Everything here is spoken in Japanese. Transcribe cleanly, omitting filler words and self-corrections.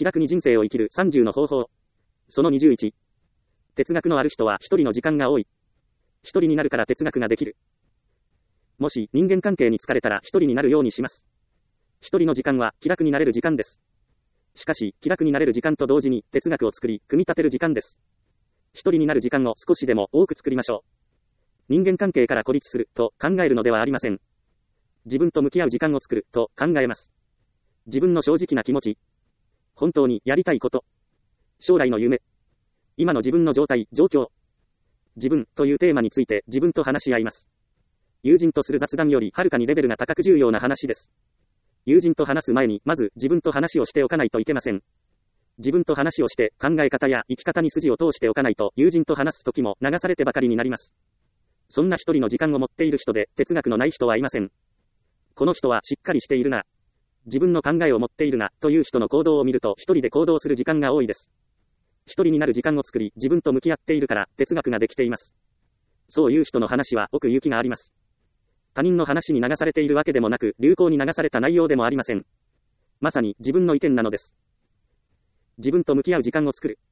気楽に人生を生きる30の方法。その21。哲学のある人は一人の時間が多い。一人になるから哲学ができる。もし人間関係に疲れたら一人になるようにします。一人の時間は気楽になれる時間です。しかし、気楽になれる時間と同時に哲学を作り、組み立てる時間です。一人になる時間を少しでも多く作りましょう。人間関係から孤立すると考えるのではありません。自分と向き合う時間を作ると考えます。自分の正直な気持ち、本当にやりたいこと、将来の夢、今の自分の状態、状況、自分というテーマについて自分と話し合います。友人とする雑談よりはるかにレベルが高く重要な話です。友人と話す前にまず自分と話をしておかないといけません。自分と話をして考え方や生き方に筋を通しておかないと友人と話すときも流されてばかりになります。そんな一人の時間を持っている人で哲学のない人はいません。この人はしっかりしているな、自分の考えを持っているなという人の行動を見ると一人で行動する時間が多いです。一人になる時間を作り自分と向き合っているから哲学ができています。そういう人の話は奥行きがあります。他人の話に流されているわけでもなく、流行に流された内容でもありません。まさに自分の意見なのです。自分と向き合う時間を作る。